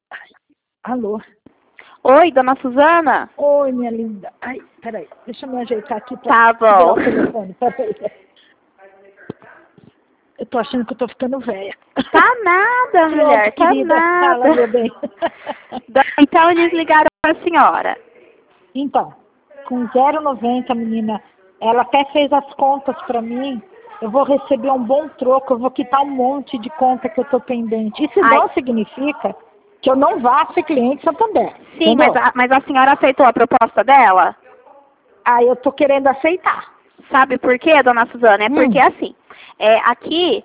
Ai, alô? Oi, dona Suzana? Oi, minha linda. Ai, peraí, deixa eu me ajeitar aqui Tá para bom. o telefone. Peraí. Eu tô achando que eu tô ficando velha. Tá nada, mulher, Pronto, tá querida. Fala, nada. meu bem. Então eles ligaram pra senhora. Então, com 0,90, menina, ela até fez as contas para mim. Eu vou receber um bom troco, eu vou quitar um monte de conta que eu tô pendente. Isso Ai, não significa que eu não vá ser cliente Santander, sim, entendeu? mas a senhora aceitou a proposta dela? Aí eu tô querendo aceitar. Sabe por quê, dona Suzana? É porque assim, aqui,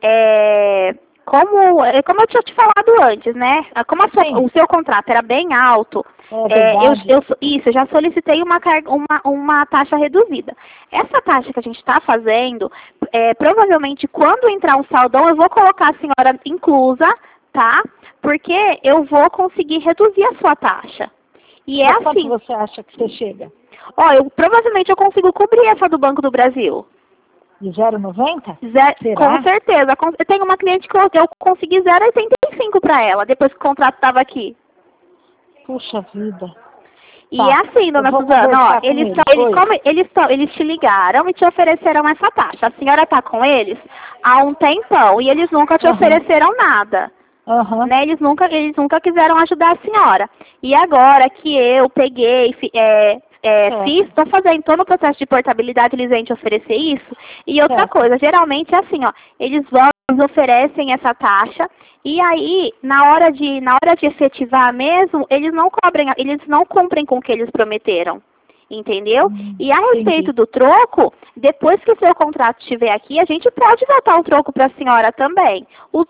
como eu tinha te falado antes, né? Como o seu contrato era bem alto, É verdade. eu já solicitei uma taxa reduzida. Essa taxa que a gente está fazendo, provavelmente quando entrar um saldão, eu vou colocar a senhora inclusa, tá? Porque eu vou conseguir reduzir a sua taxa. E é Mas quanto assim. você acha que você chega? Ó, provavelmente eu consigo cobrir essa do Banco do Brasil. De 0,90? Com Será? certeza. Eu tenho uma cliente que eu consegui 0,85 para ela, depois que o contrato estava aqui. Puxa vida. E Tá. é assim, Eu dona vou Suzana, ó, conversar com eles. Oi. eles te ligaram e te ofereceram essa taxa. A senhora tá com eles há um tempão e eles nunca te ofereceram nada. Aham. Né? Eles nunca quiseram ajudar a senhora. E agora que eu peguei, tô no processo de portabilidade, eles vêm te oferecer isso. E outra coisa, geralmente é assim, ó, eles oferecem essa taxa, e aí, na hora de efetivar mesmo, eles não cumprem com o que eles prometeram. Entendeu? E a respeito do troco, depois que o seu contrato estiver aqui, a gente pode voltar o troco para a senhora também.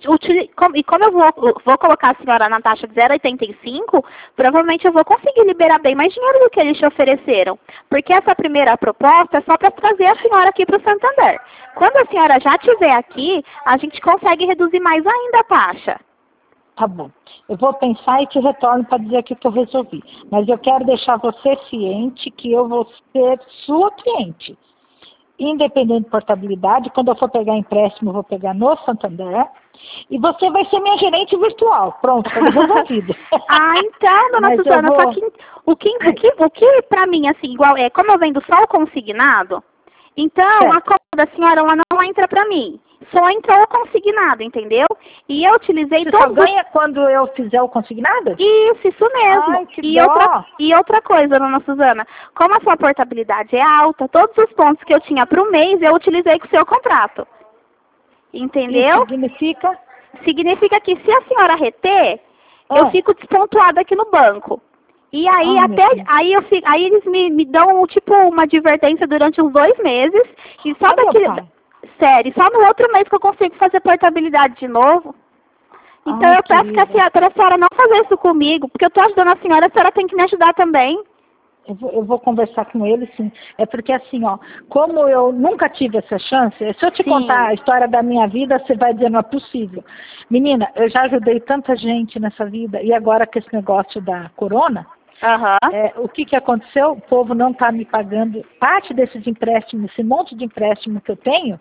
E como eu vou colocar a senhora na taxa de 0,85, provavelmente eu vou conseguir liberar bem mais dinheiro do que eles te ofereceram. Porque essa primeira proposta é só para trazer a senhora aqui para o Santander. Quando a senhora já estiver aqui, a gente consegue reduzir mais ainda a taxa. Tá bom. Eu vou pensar e te retorno para dizer o que eu resolvi. Mas eu quero deixar você ciente que eu vou ser sua cliente. Independente de portabilidade, quando eu for pegar empréstimo, eu vou pegar no Santander. E você vai ser minha gerente virtual. Pronto, tá resolvido. Então, dona Suzana, só que o que para mim, assim, igual como eu vendo só o consignado, então a conta da senhora ela não entra para mim. Só entrou o consignado, entendeu? E eu utilizei Você só ganha quando eu fizer o consignado? Isso mesmo. Ai, que dó. E outra coisa, dona Suzana, como a sua portabilidade é alta, todos os pontos que eu tinha para o mês, eu utilizei com o seu contrato. Entendeu? Isso significa? Significa que se a senhora reter, eu fico despontuada aqui no banco. E aí, aí eles me dão, tipo, uma advertência durante uns 2 meses. E só sério, só no outro mês que eu consigo fazer portabilidade de novo. Então eu peço que a senhora não faça isso comigo, porque eu tô ajudando a senhora tem que me ajudar também. Eu vou conversar com ele, sim. É porque assim, ó, como eu nunca tive essa chance, se eu te contar a história da minha vida, você vai dizer, não é possível. Menina, eu já ajudei tanta gente nessa vida, e agora com esse negócio da corona, o que aconteceu? O povo não está me pagando parte desses empréstimos, esse monte de empréstimo que eu tenho,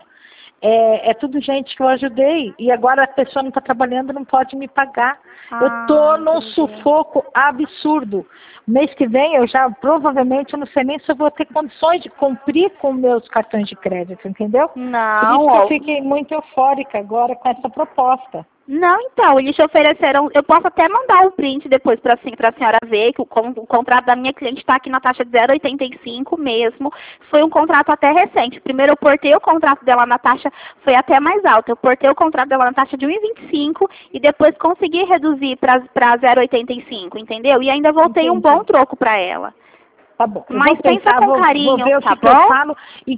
é tudo gente que eu ajudei, e agora a pessoa não está trabalhando, não pode me pagar. Eu estou num sufoco absurdo. Mês que vem, provavelmente, eu não sei nem se eu vou ter condições de cumprir com meus cartões de crédito, entendeu? Não. Por isso que eu fiquei muito eufórica agora com essa proposta. Não, então, eles te ofereceram, eu posso até mandar um print depois para a senhora ver que o contrato da minha cliente está aqui na taxa de 0,85 mesmo. Foi um contrato até recente. Primeiro eu portei o contrato dela na taxa, foi até mais alto. Eu portei o contrato dela na taxa de 1,25 e depois consegui reduzir para 0,85, entendeu? E ainda voltei um bom troco para ela. Tá bom. Mas pensa com carinho, vou ver o tá que bom? eu falo. E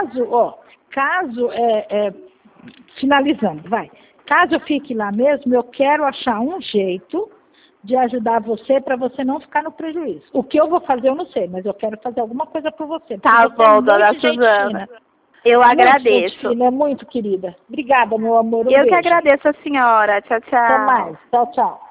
caso finalizando, vai. Caso eu fique lá mesmo, eu quero achar um jeito de ajudar você para você não ficar no prejuízo. O que eu vou fazer eu não sei, mas eu quero fazer alguma coisa por você. Tá bom, dona Suzana. Eu agradeço. É muito querida. Obrigada, meu amor. Eu que agradeço a senhora. Tchau, tchau. Até mais. Tchau, tchau.